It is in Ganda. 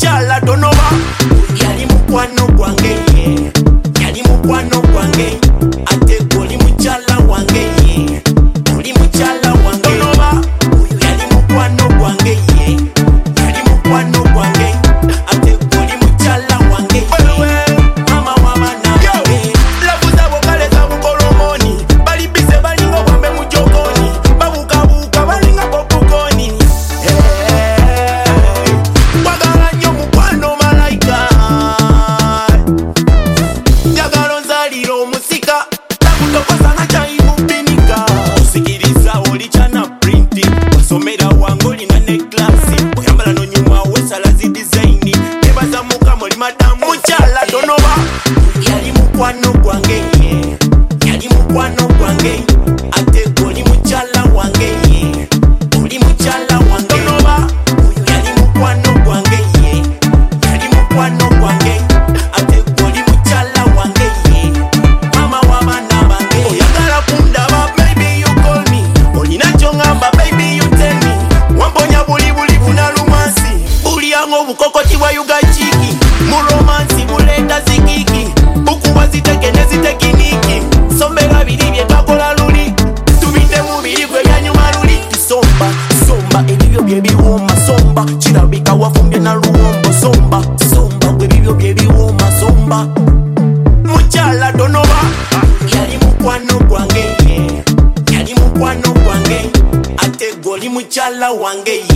muchala tonoba yali mukwano gwange yali mukwano gwange ate goli muchala wange oli muchala wange tonoba yali mukwano gwange yali mukwano gwange ate goli muchala wange mama wamana lavuza bokale za bukolomoni bali bize balingo bwambe mujokoni babukabuka balinga popukoni wagala nyo mukwano malaika njagalo nzaliro musika takutokosa na chaibubinika usikiriza olichana printi wasomera wangoli na neklasi oyambala nonyuma wesala zidizaini nebaza mukamoli madamu muchala tonoba yali mukwano gwange yali mukwano gwange ate goli muchala wange oli muchala wange tonoba yali mukwano gwange yali mukwano gwange ate goli muchala wange mama wabana bange oyagala kundaba baby you call me olinacho ngamba baby you tell me wamponya buli bunalumasi buliango bukokoti bwa yugachiki mu romansi buleta zikiki bukuba ziteke nezitekiniki somera biri bye twakola luli tubinde mubiri gwe byanyuma luli somba ebibyo bye biwoma somba kirabika wafumbye na luwombo somba gwe bibyo bye biwoma somba muchala tonoba yali mukwano gwange yali mukwano gwange ate goli muchala wange